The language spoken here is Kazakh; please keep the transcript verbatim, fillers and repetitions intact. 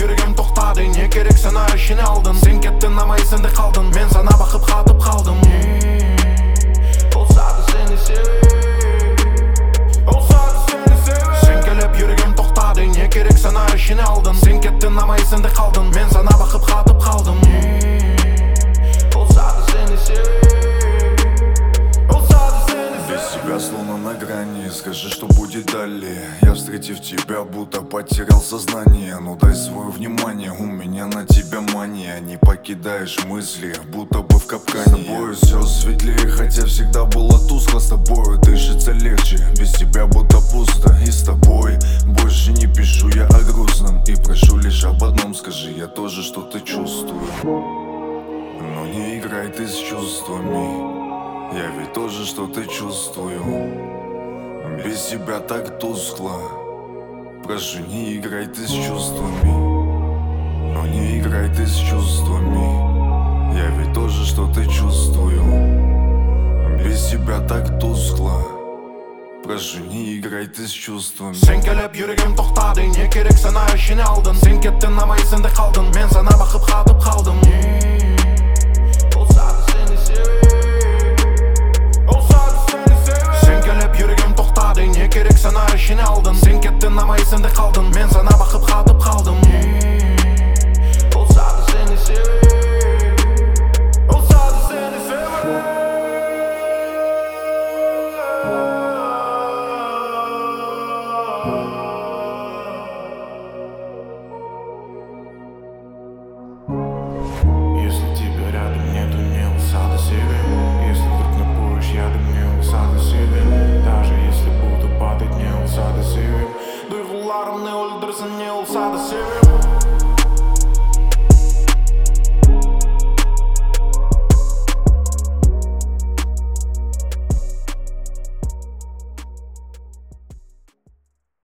yürегім тоқтады, не керек сана ішіне алдың. Сен кеттің, амай сенде қалдың, мен сана бақып қатып қалдым. Болса да сені севем, болса да сені севем. Сен келіп yürегім тоқтады, не керек сана ішіне алдың. Сен кеттің, амай сенде қалдың, мен сана бақып қатып қалдым. Болса да сені севем, болса да сені севем. Без тебя словно на грани, скажи, что будет далее. Я, встретив тебя, будто потерял сознание. Ну дай свое внимание, у меня на тебя мания. Не покидаешь мысли, будто бы в капкане. С тобой все светлее, хотя всегда было тускло. С тобой дышится легче, без тебя будто пусто. И с тобой больше не пишу я о грустном, и прошу лишь об одном: скажи, я тоже что-то чувствую. Но не играй ты с чувствами, я ведь тоже что-то чувствую. Без тебя так тускло, прошу, не играй ты с чувствами. Но не играй ты с чувствами, я ведь тоже что-то чувствую. Без тебя так тускло, прошу, не играй ты с чувствами. Сен келіп yürегім тоқтады, не керек сана ішіне алдың. Сен кеттің, амай сенде қалдың, мен сана бақып қатып қалдым. Болса да сені севем, болса да сені севем. Сен келіп yürегім тоқтады, не керек сана ішіне алдың. Сен кеттің, амай сенде қалдың, мен сана бақып қатып қалдым. Болса да сені севем, болса да сені севем. Если тебя рядом нету, не усада себе. Если вдруг напоишь ядом, не усада себе. Даже если буду падать, не усада себе. Duygularım ne öldürsün, ne olsa da seviyorum.